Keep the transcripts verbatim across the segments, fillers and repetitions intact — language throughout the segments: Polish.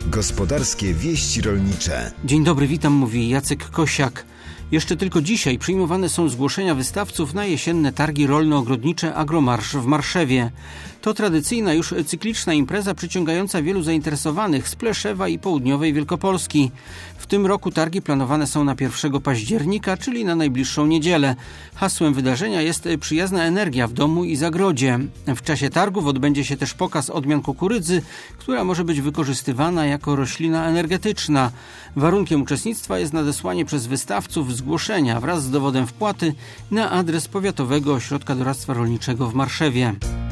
Gospodarskie wieści rolnicze. Dzień dobry, witam, mówi Jacek Kosiak. Jeszcze tylko dzisiaj przyjmowane są zgłoszenia wystawców na jesienne targi rolno-ogrodnicze Agromarsz w Marszewie. To tradycyjna już cykliczna impreza przyciągająca wielu zainteresowanych z Pleszewa i południowej Wielkopolski. W tym roku targi planowane są na pierwszego października, czyli na najbliższą niedzielę. Hasłem wydarzenia jest przyjazna energia w domu i zagrodzie. W czasie targów odbędzie się też pokaz odmian kukurydzy, która może być wykorzystywana jako roślina energetyczna. Warunkiem uczestnictwa jest nadesłanie przez wystawców zgłoszenia wraz z dowodem wpłaty na adres Powiatowego Ośrodka Doradztwa Rolniczego w Marszewie.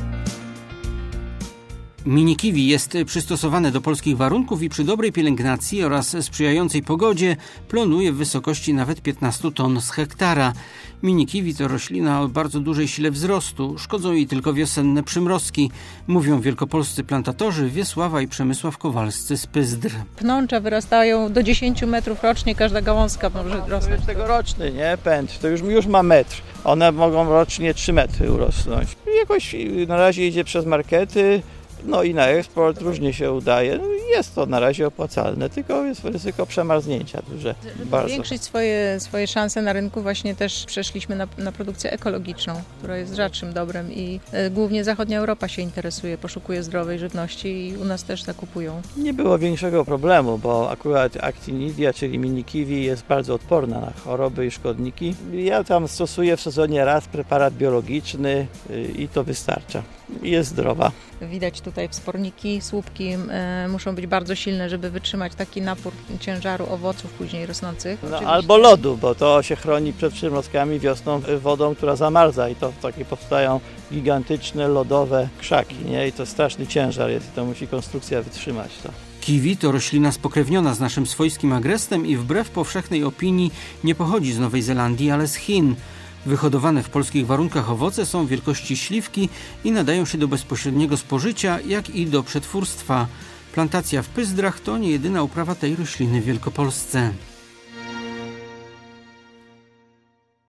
Mini kiwi jest przystosowane do polskich warunków i przy dobrej pielęgnacji oraz sprzyjającej pogodzie plonuje w wysokości nawet piętnaście ton z hektara. Mini kiwi to roślina o bardzo dużej sile wzrostu, szkodzą jej tylko wiosenne przymrozki, mówią wielkopolscy plantatorzy Wiesława i Przemysław Kowalscy z Pyzdr. Pnącza wyrastają do dziesięciu metrów rocznie, każda gałązka może no, rosnąć. To jest tegoroczny, nie? Pęd, to już, już ma metr. One mogą rocznie trzy metry urosnąć. Jakoś na razie idzie przez markety. No i na eksport różnie się udaje. No jest to na razie opłacalne, tylko jest ryzyko przemarznięcia duże. Żeby bardzo. zwiększyć swoje, swoje szanse na rynku, właśnie też przeszliśmy na, na produkcję ekologiczną, która jest rzadszym dobrem i e, głównie zachodnia Europa się interesuje, poszukuje zdrowej żywności i u nas też zakupują. Nie było większego problemu, bo akurat actinidia, czyli mini kiwi, jest bardzo odporna na choroby i szkodniki. Ja tam stosuję w sezonie raz preparat biologiczny i to wystarcza. Jest zdrowa. Widać tutaj wsporniki, słupki e, muszą być bardzo silne, żeby wytrzymać taki napór ciężaru owoców później rosnących. No, albo lodu, bo to się chroni przed przymrozkami wiosną wodą, która zamarza i to takie powstają gigantyczne lodowe krzaki, nie? I to straszny ciężar jest i to musi konstrukcja wytrzymać to. Kiwi to roślina spokrewniona z naszym swojskim agrestem i wbrew powszechnej opinii nie pochodzi z Nowej Zelandii, ale z Chin. Wyhodowane w polskich warunkach owoce są wielkości śliwki i nadają się do bezpośredniego spożycia, jak i do przetwórstwa. Plantacja w Pyzdrach to nie jedyna uprawa tej rośliny w Wielkopolsce.